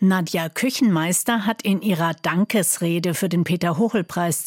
Nadja Küchenmeister hat in ihrer Dankesrede für den Peter-Hochel-Preis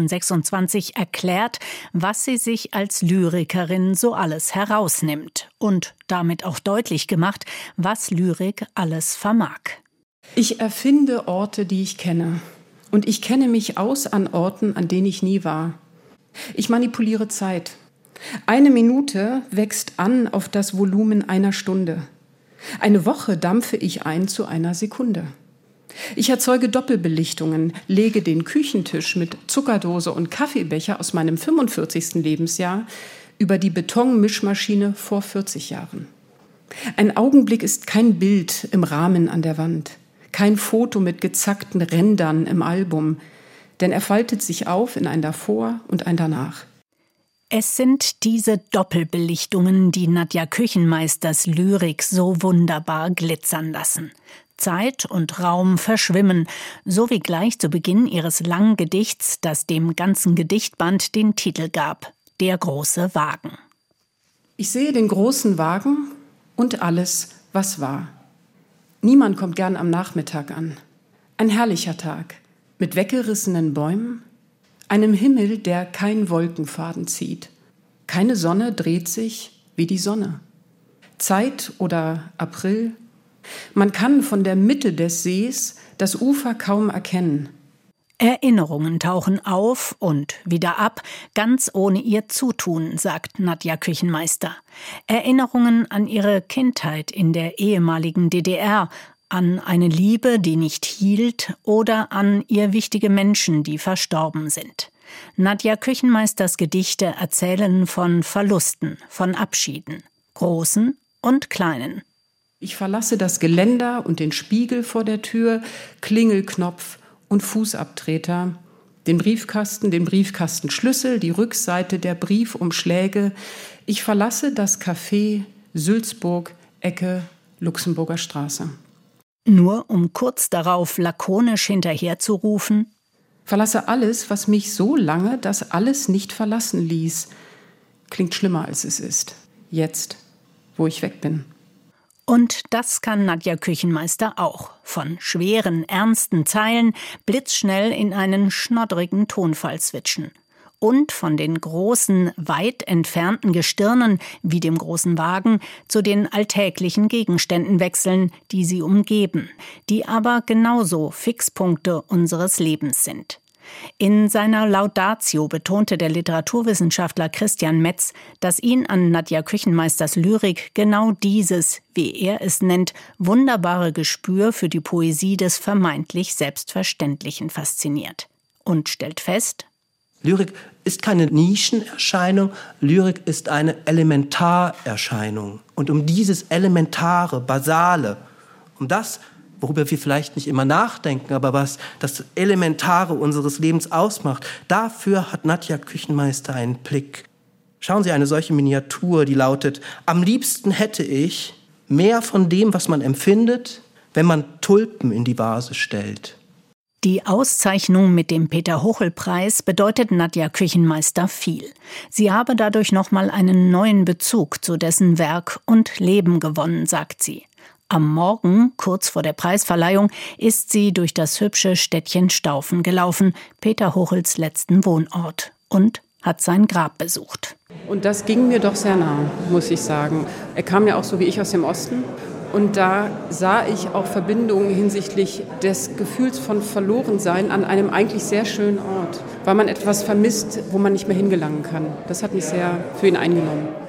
2026 erklärt, was sie sich als Lyrikerin so alles herausnimmt und damit auch deutlich gemacht, was Lyrik alles vermag. Ich erfinde Orte, die ich kenne. Und ich kenne mich aus an Orten, an denen ich nie war. Ich manipuliere Zeit. 1 Minute wächst an auf das Volumen einer Stunde. Eine Woche dampfe ich ein zu einer Sekunde. Ich erzeuge Doppelbelichtungen, lege den Küchentisch mit Zuckerdose und Kaffeebecher aus meinem 45. Lebensjahr über die Betonmischmaschine vor 40 Jahren. Ein Augenblick ist kein Bild im Rahmen an der Wand, kein Foto mit gezackten Rändern im Album, denn er faltet sich auf in ein Davor und ein Danach. Es sind diese Doppelbelichtungen, die Nadja Küchenmeisters Lyrik so wunderbar glitzern lassen. Zeit und Raum verschwimmen, so wie gleich zu Beginn ihres langen Gedichts, das dem ganzen Gedichtband den Titel gab: Der große Wagen. Ich sehe den großen Wagen und alles, was war. Niemand kommt gern am Nachmittag an. Ein herrlicher Tag mit weggerissenen Bäumen, einem Himmel, der kein Wolkenfaden zieht. Keine Sonne dreht sich wie die Sonne. Zeit oder April. Man kann von der Mitte des Sees das Ufer kaum erkennen. Erinnerungen tauchen auf und wieder ab, ganz ohne ihr Zutun, sagt Nadja Küchenmeister. Erinnerungen an ihre Kindheit in der ehemaligen DDR, an eine Liebe, die nicht hielt, oder an ihr wichtige Menschen, die verstorben sind. Nadja Küchenmeisters Gedichte erzählen von Verlusten, von Abschieden, großen und kleinen. Ich verlasse das Geländer und den Spiegel vor der Tür, Klingelknopf und Fußabtreter, den Briefkasten, den Briefkastenschlüssel, die Rückseite der Briefumschläge. Ich verlasse das Café Sülzburg, Ecke Luxemburger Straße. Nur um kurz darauf lakonisch hinterherzurufen: Verlasse alles, was mich so lange das alles nicht verlassen ließ. Klingt schlimmer, als es ist. Jetzt, wo ich weg bin. Und das kann Nadja Küchenmeister auch. Von schweren, ernsten Zeilen blitzschnell in einen schnoddrigen Tonfall switchen. Und von den großen, weit entfernten Gestirnen, wie dem großen Wagen, zu den alltäglichen Gegenständen wechseln, die sie umgeben, die aber genauso Fixpunkte unseres Lebens sind. In seiner Laudatio betonte der Literaturwissenschaftler Christian Metz, dass ihn an Nadja Küchenmeisters Lyrik genau dieses, wie er es nennt, wunderbare Gespür für die Poesie des vermeintlich Selbstverständlichen fasziniert. Und stellt fest: Lyrik ist keine Nischenerscheinung, Lyrik ist eine Elementarerscheinung. Und um dieses Elementare, Basale, um das, worüber wir vielleicht nicht immer nachdenken, aber was das Elementare unseres Lebens ausmacht, dafür hat Nadja Küchenmeister einen Blick. Schauen Sie, eine solche Miniatur, die lautet: Am liebsten hätte ich mehr von dem, was man empfindet, wenn man Tulpen in die Vase stellt. Die Auszeichnung mit dem Peter-Hochel-Preis bedeutet Nadja Küchenmeister viel. Sie habe dadurch nochmal einen neuen Bezug zu dessen Werk und Leben gewonnen, sagt sie. Am Morgen, kurz vor der Preisverleihung, ist sie durch das hübsche Städtchen Staufen gelaufen, Peter Hochels letzten Wohnort, und hat sein Grab besucht. Und das ging mir doch sehr nah, muss ich sagen. Er kam ja auch so wie ich aus dem Osten. Und da sah ich auch Verbindungen hinsichtlich des Gefühls von Verlorensein an einem eigentlich sehr schönen Ort, weil man etwas vermisst, wo man nicht mehr hingelangen kann. Das hat mich sehr für ihn eingenommen.